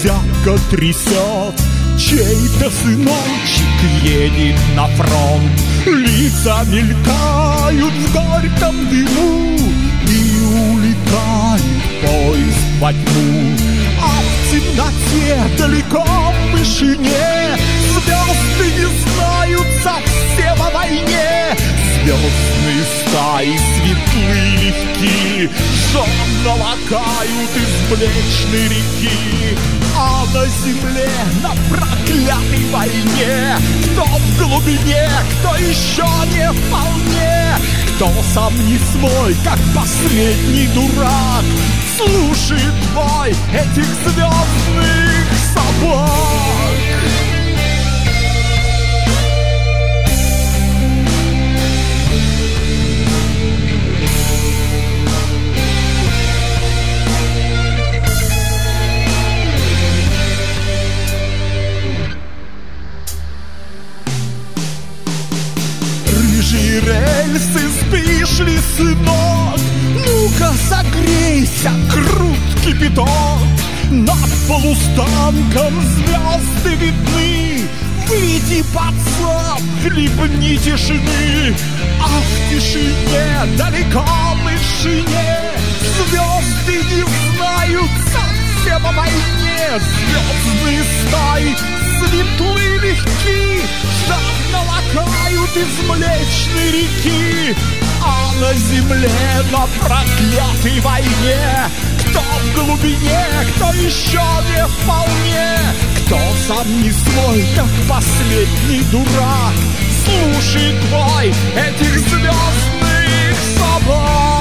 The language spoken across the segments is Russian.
железяка трясет. Чей-то сыночек едет на фронт. Лица мелькают в горьком дыму, и улетает поезд во тьму. А в темноте далеко в вышине звезды не знают совсем о войне. Звездные стаи светлые легки жадно лакают из Млечной реки. А на земле, на проклятой войне, кто в глубине, кто еще не вполне, кто сам не свой, как последний дурак, слушает бой этих звездных собак. Рельсы сбишь сынок, ну-ка согрейся, крут кипяток. Над полустанком звезды видны, выйди, пацан, хлебни тишины. А в тишине, далеко в вышине, звезды не знают совсем о войне. Звездные стаи светлые легки жадно лакают из Млечной реки. А на земле, на проклятой войне, кто в глубине, кто еще не вполне, кто сам не свой, как последний дурак, слушает вой этих звездных собак.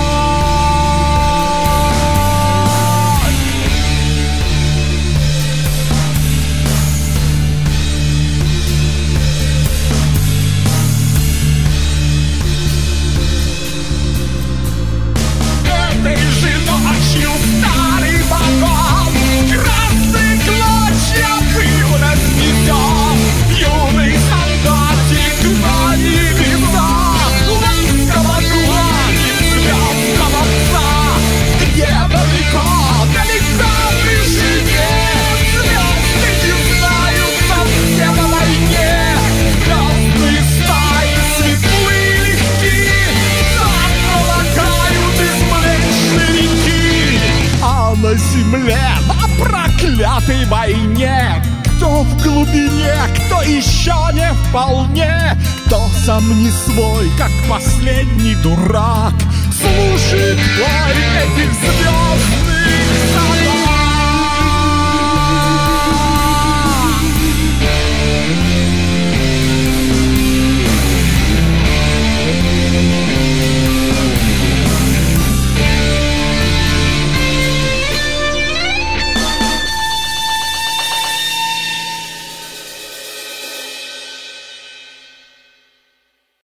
Старый вагон красные клочья пыл разнесет. Юный солдатик на небесах ласково гладит звездного пса. Где далеко, далеко в вышине звезды не знают совсем о войне. Звездные стаи светлые легки жадно лакают из Млечной реки. А на земле, на проклятой войне, кто в глубине, кто еще не вполне, кто сам не свой, как последний дурак, слушает бой этих звездных собак.